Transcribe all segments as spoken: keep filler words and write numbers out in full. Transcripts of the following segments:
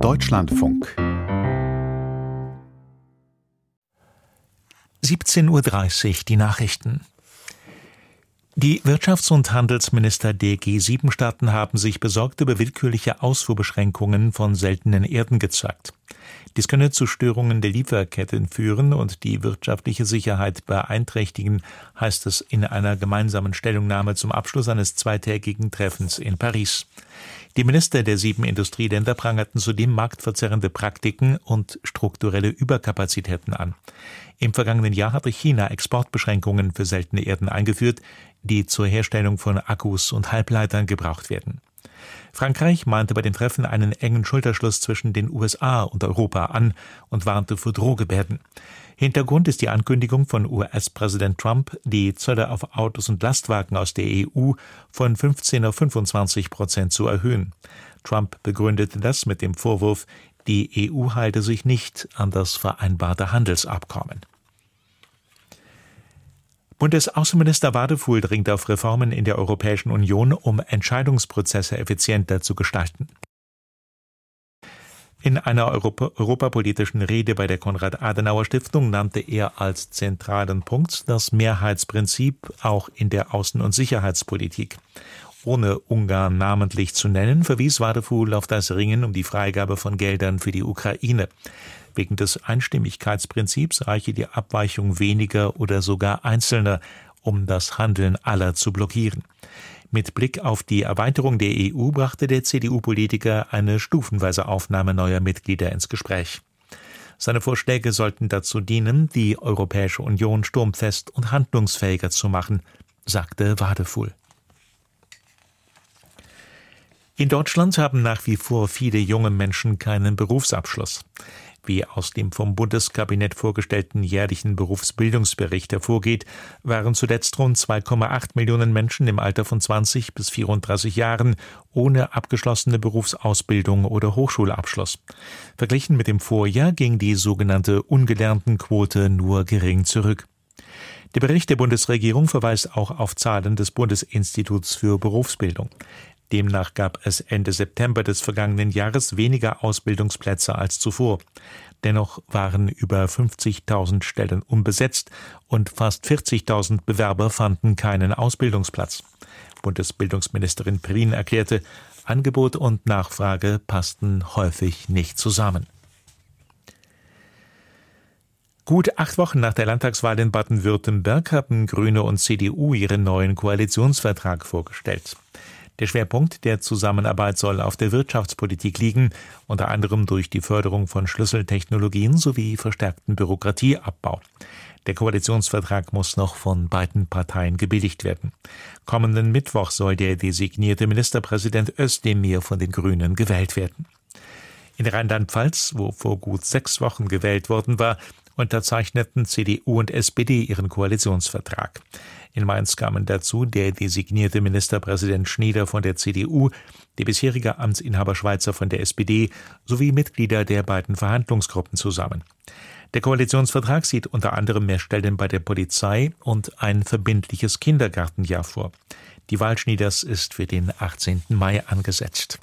Deutschlandfunk siebzehn Uhr dreißig, die Nachrichten. Die Wirtschafts- und Handelsminister der G sieben Staaten haben sich besorgt über willkürliche Ausfuhrbeschränkungen von seltenen Erden gezeigt. Dies könne zu Störungen der Lieferketten führen und die wirtschaftliche Sicherheit beeinträchtigen, heißt es in einer gemeinsamen Stellungnahme zum Abschluss eines zweitägigen Treffens in Paris. Die Minister der sieben Industrieländer prangerten zudem marktverzerrende Praktiken und strukturelle Überkapazitäten an. Im vergangenen Jahr hatte China Exportbeschränkungen für seltene Erden eingeführt, die zur Herstellung von Akkus und Halbleitern gebraucht werden. Frankreich mahnte bei den Treffen einen engen Schulterschluss zwischen den U S A und Europa an und warnte vor Drohgebärden. Hintergrund ist die Ankündigung von U S-Präsident Trump, die Zölle auf Autos und Lastwagen aus der E U von fünfzehn auf fünfundzwanzig Prozent zu erhöhen. Trump begründete das mit dem Vorwurf, die E U halte sich nicht an das vereinbarte Handelsabkommen. Bundesaußenminister Wadefuhl dringt auf Reformen in der Europäischen Union, um Entscheidungsprozesse effizienter zu gestalten. In einer Europa- europapolitischen Rede bei der Konrad-Adenauer-Stiftung nannte er als zentralen Punkt das Mehrheitsprinzip auch in der Außen- und Sicherheitspolitik. Ohne Ungarn namentlich zu nennen, verwies Wadefuhl auf das Ringen um die Freigabe von Geldern für die Ukraine. Wegen des Einstimmigkeitsprinzips reiche die Abweichung weniger oder sogar Einzelner, um das Handeln aller zu blockieren. Mit Blick auf die Erweiterung der E U brachte der C D U-Politiker eine stufenweise Aufnahme neuer Mitglieder ins Gespräch. Seine Vorschläge sollten dazu dienen, die Europäische Union sturmfest und handlungsfähiger zu machen, sagte Wadefuhl. In Deutschland haben nach wie vor viele junge Menschen keinen Berufsabschluss. Wie aus dem vom Bundeskabinett vorgestellten jährlichen Berufsbildungsbericht hervorgeht, waren zuletzt rund zwei Komma acht Millionen Menschen im Alter von zwanzig bis vierunddreißig Jahren ohne abgeschlossene Berufsausbildung oder Hochschulabschluss. Verglichen mit dem Vorjahr ging die sogenannte Ungelerntenquote nur gering zurück. Der Bericht der Bundesregierung verweist auch auf Zahlen des Bundesinstituts für Berufsbildung. Demnach gab es Ende September des vergangenen Jahres weniger Ausbildungsplätze als zuvor. Dennoch waren über fünfzigtausend Stellen unbesetzt und fast vierzigtausend Bewerber fanden keinen Ausbildungsplatz. Bundesbildungsministerin Prien erklärte, Angebot und Nachfrage passten häufig nicht zusammen. Gut acht Wochen nach der Landtagswahl in Baden-Württemberg haben Grüne und C D U ihren neuen Koalitionsvertrag vorgestellt. Der Schwerpunkt der Zusammenarbeit soll auf der Wirtschaftspolitik liegen, unter anderem durch die Förderung von Schlüsseltechnologien sowie verstärkten Bürokratieabbau. Der Koalitionsvertrag muss noch von beiden Parteien gebilligt werden. Kommenden Mittwoch soll der designierte Ministerpräsident Özdemir von den Grünen gewählt werden. In Rheinland-Pfalz, wo vor gut sechs Wochen gewählt worden war, unterzeichneten C D U und S P D ihren Koalitionsvertrag. In Mainz kamen dazu der designierte Ministerpräsident Schneider von der C D U, der bisherige Amtsinhaber Schweizer von der S P D sowie Mitglieder der beiden Verhandlungsgruppen zusammen. Der Koalitionsvertrag sieht unter anderem mehr Stellen bei der Polizei und ein verbindliches Kindergartenjahr vor. Die Wahl Schneiders ist für den achtzehnten Mai angesetzt.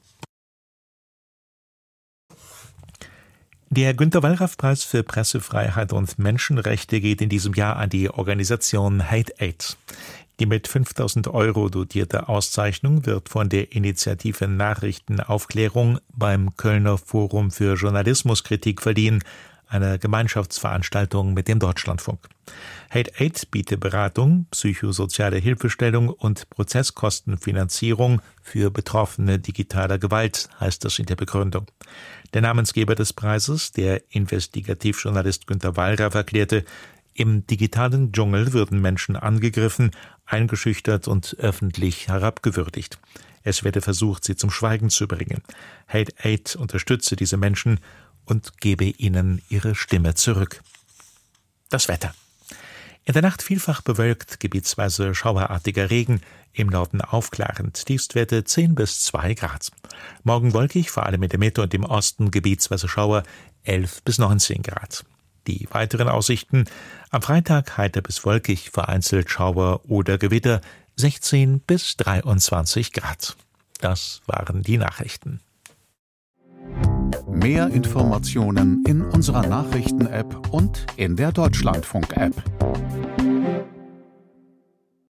Der Günter-Wallraff-Preis für Pressefreiheit und Menschenrechte geht in diesem Jahr an die Organisation Hate Aid. Die mit fünftausend Euro dotierte Auszeichnung wird von der Initiative Nachrichtenaufklärung beim Kölner Forum für Journalismuskritik verliehen, einer Gemeinschaftsveranstaltung mit dem Deutschlandfunk. Hate Aid bietet Beratung, psychosoziale Hilfestellung und Prozesskostenfinanzierung für Betroffene digitaler Gewalt, heißt es in der Begründung. Der Namensgeber des Preises, der Investigativjournalist Günter Wallraff, erklärte, im digitalen Dschungel würden Menschen angegriffen, eingeschüchtert und öffentlich herabgewürdigt. Es werde versucht, sie zum Schweigen zu bringen. Hate Aid unterstütze diese Menschen und gebe ihnen ihre Stimme zurück. Das Wetter. In der Nacht vielfach bewölkt, gebietsweise schauerartiger Regen, im Norden aufklarend, Tiefstwerte zehn bis zwei Grad. Morgen wolkig, vor allem in der Mitte und im Osten gebietsweise Schauer, elf bis neunzehn Grad. Die weiteren Aussichten: am Freitag heiter bis wolkig, vereinzelt Schauer oder Gewitter, sechzehn bis dreiundzwanzig Grad. Das waren die Nachrichten. Mehr Mehr Informationen in unserer Nachrichten-App und in der Deutschlandfunk-App.